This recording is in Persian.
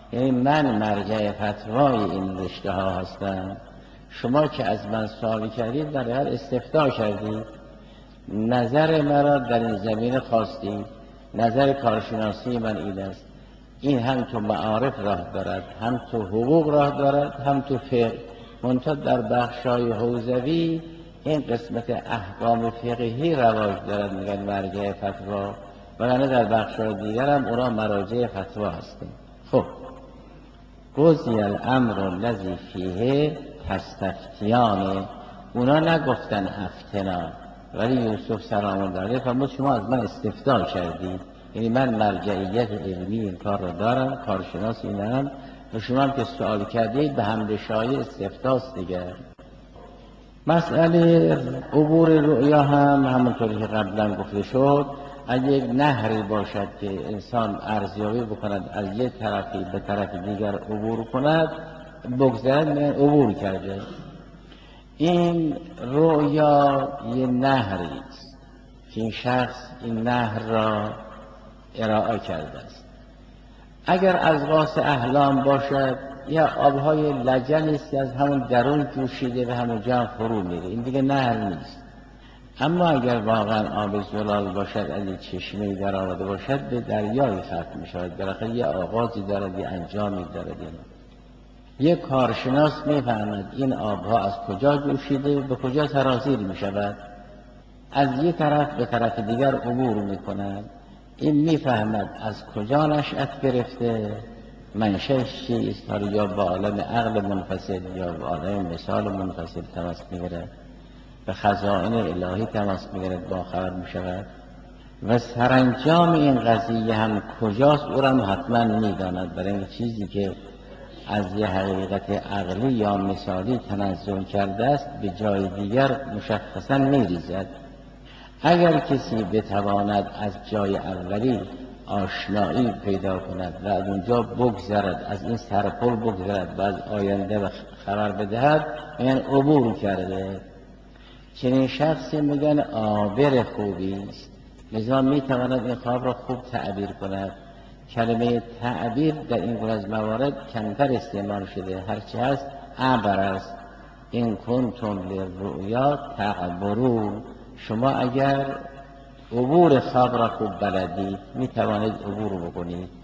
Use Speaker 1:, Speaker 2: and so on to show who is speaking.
Speaker 1: یعنی من مرجع فتوای این رشته ها هستم. شما که از من سوال کردید در حال استفتاء کردید، نظر مرا در این زمینه خواستید، نظر کارشناسی من این است. این هم تو معارف راه دارد، هم تو حقوق راه دارد، هم تو فقه. منتها در بخشای حوزوی این قسمت احکام فقهی رواج دارد، میگن مرجع فتوا، وگرنه در بخشای دیگر هم اونا مراجع فتوا هستند. خب قضی الامر الذی فیه تستفتیان، اونا نگفتن افتنا، ولی یوسف سلام الله علیه فرمود شما از من استفتاء کردید. یعنی من مرجعیت علمی این کار رو دارم، کارشناس اینم، و شما هم که سوال کردید به حمد شایع استفتاست دیگه. مسئله عبور رؤیا هم همونطوری که قبلا گفته شد، اگه یک نهری باشد که انسان ارزیابی بکند از یک طرفی به طرف دیگر عبور کند، بگذرد میگن عبور کرده. این رؤیا یه نهری است که این شخص این نهر را ارائه کرده است. اگر از غاص احلام باشد یا آبهای لجنی است که از همون درون جوشیده به همون جا فرو میره، این دیگه نهر نیست. اما اگر واقعا آب زلال باشد، اگه چشمه‌ای در آمده باشد، به دریای ختم می‌شود. بالاخره یه آغازی دارد، یه انجامی دارد. یک کارشناس می‌فهمد این آبها از کجا جوشیده، به کجا سرازیر می‌شود، از یک طرف به طرف دیگر عبور می‌کند. این می‌فهمد از کجا نشأت گرفته، منشأش چیست، یا با عالم عقل منفصل یا با عالم مثال منفصل تماس می‌گیرد، به خزائن الهی تماس می‌گیرد، با خبر می‌شود و سرانجام این قضیه هم کجاست او را حتما می‌داند. برای این چیزی که از یه حقیقت عقلی یا مثالی تنزل کرده است به جای دیگر مشخصا می‌ریزد. اگر کسی بتواند از جای اولی آشنایی پیدا کند و از اونجا بگذرد، از این سرپل بگذرد و از آینده خبر بدهد، میگن عبور کرده. چنین شخصی میگن عابر خوبی است. لذا میتواند این خواب را خوب تعبیر کند. کلمه تعبیر در این گونه از موارد کمتر استعمال شده، هرچی هست عبر است. این کنتم للرؤیا تعبرون، شما اگر عبور خواب را خوب بلدید میتوانید عبور بکنید.